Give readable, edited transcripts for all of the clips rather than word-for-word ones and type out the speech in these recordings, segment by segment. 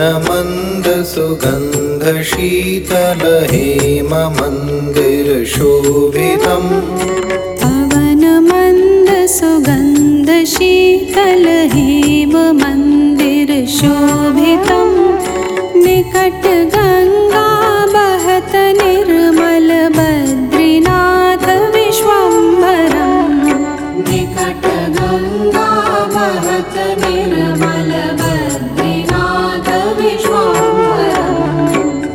पवनमन्दसुगन्धशीतलहेममन्दिरशोभितम् पवनमन्दसुगन्धशीतलहेममन्दिरशोभितम् निकटगङ्गा बहत निर्मल बद्रीनाथ विश्वम्भरम् निकटगङ्गा बहत निर्मल बद्रीनाथ विश्वम्भरम्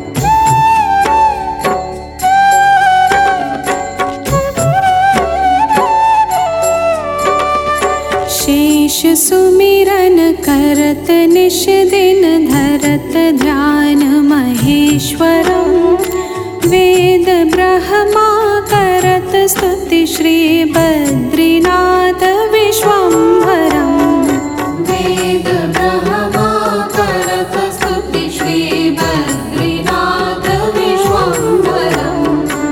शेष सुमिरन करत निश दिन धरत ध्यान महेश्वरम् वेद ब्रह्मा करत स्तुति श्री बद्रीनाथ विश्वम्भरम् वेद ब्रह्मा करत स्तुति श्री बद्रीनाथ विश्वम्भरम्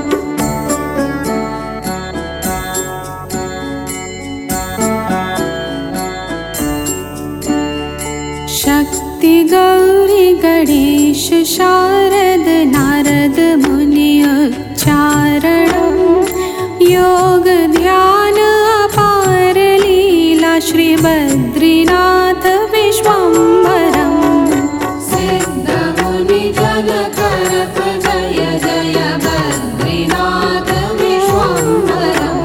शक्ति गौरी गणेश शारद नारद मुनि उच्चारणम् योग ध्यान अपार लीला श्री बद्रीनाथ विश्वम्भरम् सिद्ध मुनि जन करत जय जय बद्रीनाथ विश्वम्भरम्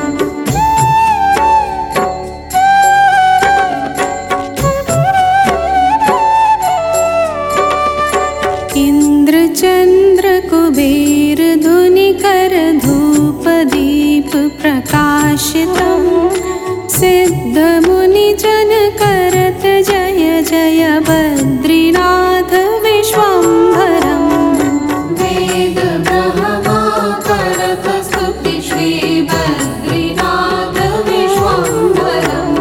इंद्र चंद्र कुबेर धुनि कर धूप दीप प्रकाशितम् सिद्ध मुनि जन करत जय जय बद्रीनाथ विश्वम्भरम् वेद ब्रह्मा करत स्तुति श्री बद्रीनाथ विश्वम्भरम्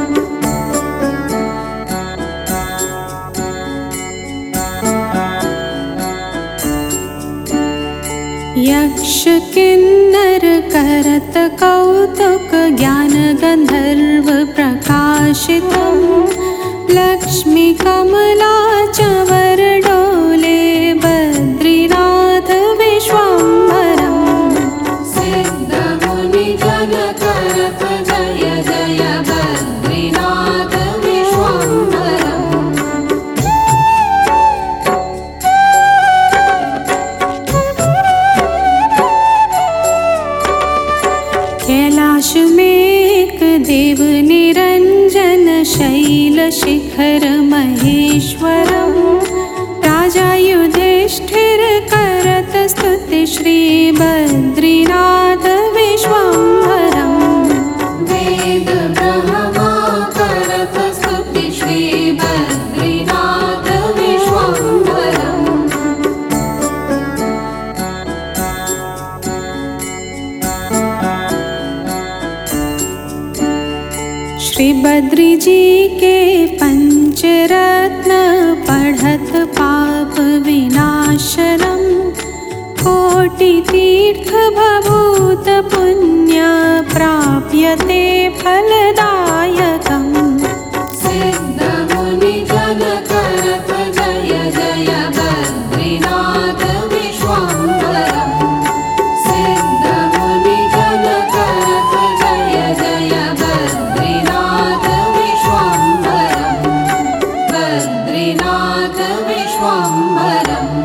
यक्ष किन्नर करत कौतुक ज्ञान गंधर्व प्रकाशितम् लक्ष्मी कमला चवर डोले बद्रीनाथ विश्वम्भरम् सिद्ध मुनि जन करत जय जय बद्रीनाथ विश्वम्भरम् कैलाश में एक देव निरंजन शैल शिखर महेश्वरम् राजा युधिष्ठिर करत स्तुति श्री बद्रीनाथ विश्वम्भरम् वेद ब्रह्मा करत स्तुति श्री बद्रीनाथ विश्वम्भरम् श्री बद्री जी के पंचरत्न पढ़त पाप विनाशनम् कोटि तीर्थ भभूत पुण्य प्राप्यते फलदायकम् सिद्ध मुनि जन करत जय जय बद्रीनाथ विश्वम्भरम् सिद्ध मुनि जन करत जय जय बद्रीनाथ विश्वम्भरम् बद्रीनाथ विश्वम्भरम्